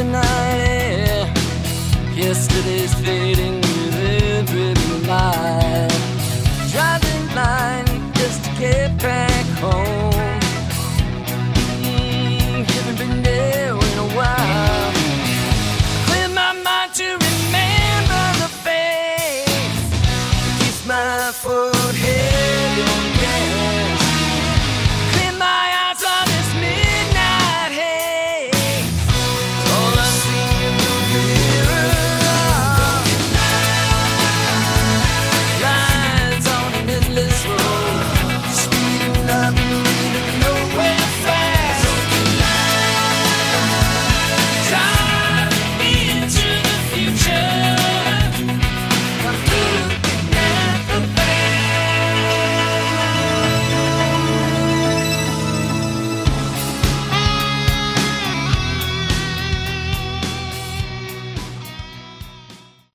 tonight, yeah. Yesterday's fading with every night. Driving blind just to get back home.